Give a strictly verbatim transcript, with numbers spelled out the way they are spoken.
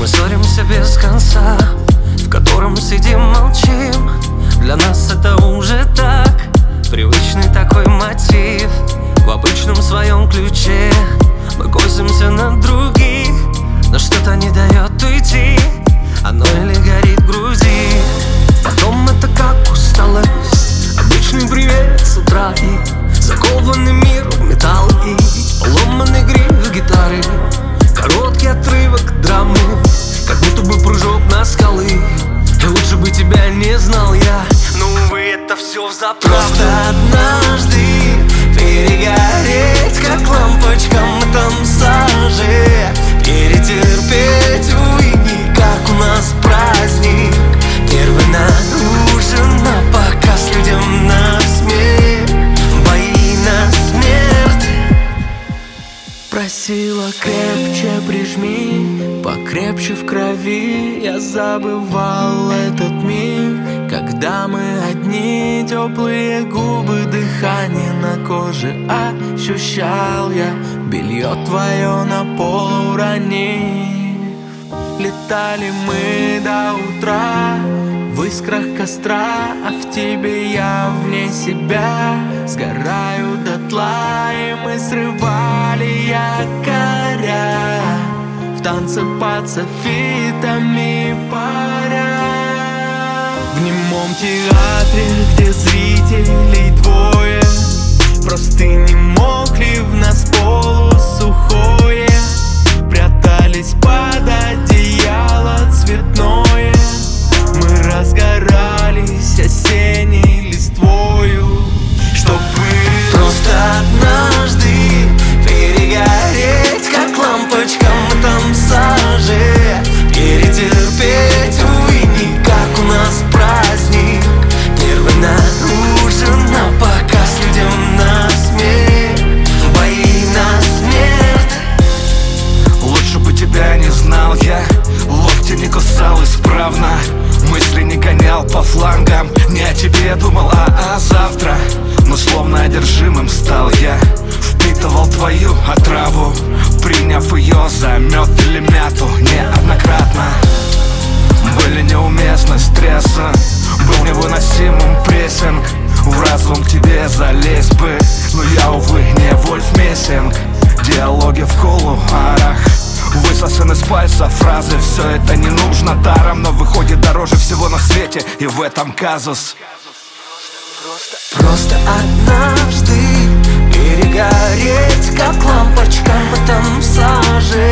Мы ссоримся без конца, в котором сидим, молчим. Для нас это уже так, привычный такой мотив. В обычном своем ключе мы косимся на других, но что-то не дает уйти, оно или горит в груди. Потом это как усталость, обычный привет с утра и закованный мир в металл и поломанный гриф гитары, короткий отрывок драмы, как будто бы прыжок на скалы. И лучше бы тебя не знал я, но увы, это все взаправду. Просто однажды перегореть, как лампочка в этом саже, перетерпеть, увы, не как у нас праздник. Первый на ужин, на показ людям на смех, бои на смерть. Просила крепче прижми, покрепче в крови. Я забывал этот миг, когда мы одни, теплые губы, дыхание на коже ощущал я, белье твое на пол уронив. Летали мы до утра в искрах костра, а в тебе я вне себя сгораю дотла. И мы срывали якоря в танце под софитами паря. В немом театре, где зрителей двое, простыни мокли, в нас полусухое, прятались под одеяло цветное. Мы разгорались осенней листвою, чтобы просто однажды перегореть, как лампочка в этом саже, перетерпеть, увы, не как у нас праздник. Первый на ужин, на показ людям на смех, бои на смерть. Лучше бы тебя не знал я, локти не кусал исправно, мысли не гонял по флангам. Не о тебе думал, а о завтра, но словно одержимым стал я. Впитывал твою отраву, приняв ее за мед или мяту неоднократно. Были неуместны стрессы, был невыносимым прессинг. В разум к тебе залезть бы, но я, увы, не Вольф Мессинг. Диалоги в кулуарах, высосаны с пальца фразы. Все это не нужно даром, но выходит дороже всего на свете, и в этом казус. Просто однажды перегореть, как лампочка в этом саже,